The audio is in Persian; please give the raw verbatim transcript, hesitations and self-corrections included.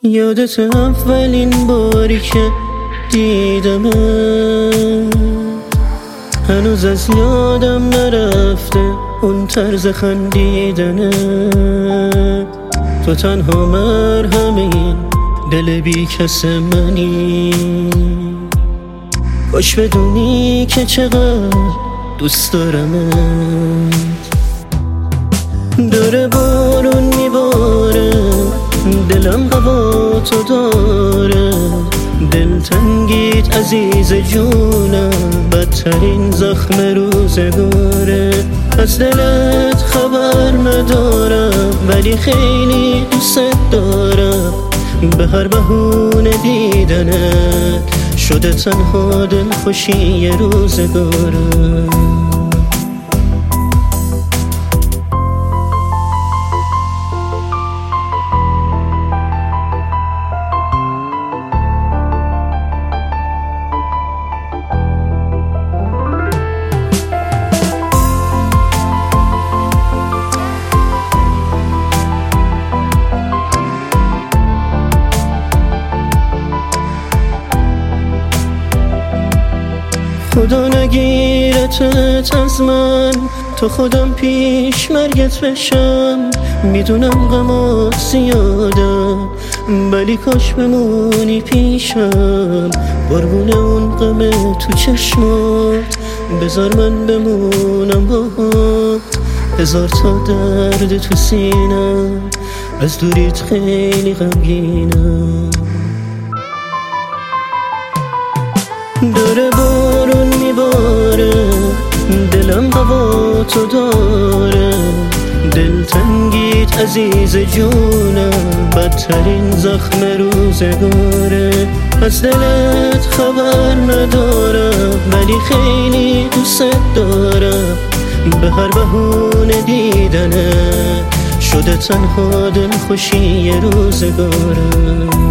یادت اولین باری که دیدمت، هنوز از یادم نرفته اون طرز خندیدنت. تو تنها مرهم این دل بی کس منی، باش بدونی که چقدر دوست دارمت. داره بارون میباره، دلم هوا تو داره، دلتنگیت عزیز جونم بدترین زخم روزگاره. از دلت خبر ندارم ولی خیلی دوست دارم، به هر بهونه دیدنت شده تنها دل خوشی روزگارم. خدا نگیرتت از من، تا خودم پیش مرگت بشم. میدونم غمات زیاده ولی کاش بمونی پیشم. قربون اون غم تو چشمات بذار من بمونم باهات. هزار تا درد تو سینم، از دوریت خیلی غمگینم. داره بارون میباره، دلم هوا تو داره، دلتنگیت عزیز جونم بدترین زخم روزگاره. از دلت خبر ندارم ولی خیلی دوست دارم، به هر بهونه دیدنت شده تنها دل خوشی روزگارم.